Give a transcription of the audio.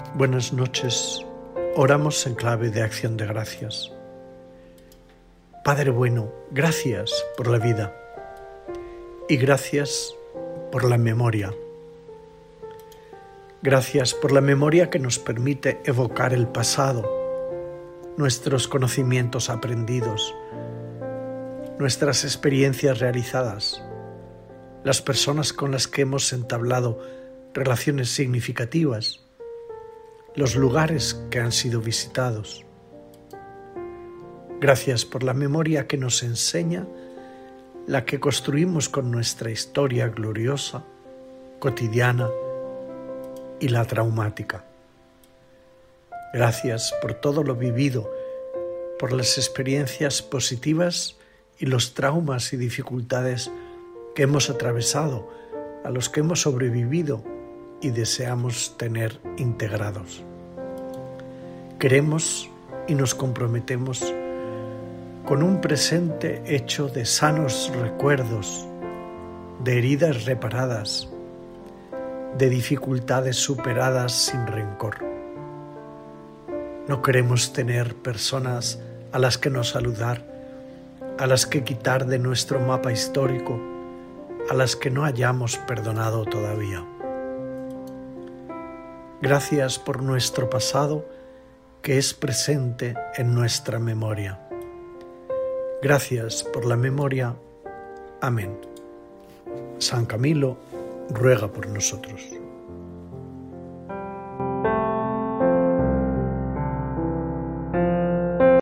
Buenas noches, oramos en clave de acción de gracias. Padre bueno, gracias por la vida y gracias por la memoria. Gracias por la memoria que nos permite evocar el pasado, nuestros conocimientos aprendidos, nuestras experiencias realizadas, las personas con las que hemos entablado relaciones significativas, los lugares que han sido visitados. Gracias por la memoria que nos enseña, la que construimos con nuestra historia gloriosa, cotidiana y la traumática. Gracias por todo lo vivido, por las experiencias positivas y los traumas y dificultades que hemos atravesado, a los que hemos sobrevivido y deseamos tener integrados. Queremos y nos comprometemos con un presente hecho de sanos recuerdos, de heridas reparadas, de dificultades superadas sin rencor. No queremos tener personas a las que no saludar, a las que quitar de nuestro mapa histórico, a las que no hayamos perdonado todavía. Gracias por nuestro pasado que es presente en nuestra memoria. Gracias por la memoria. Amén. San Camilo ruega por nosotros.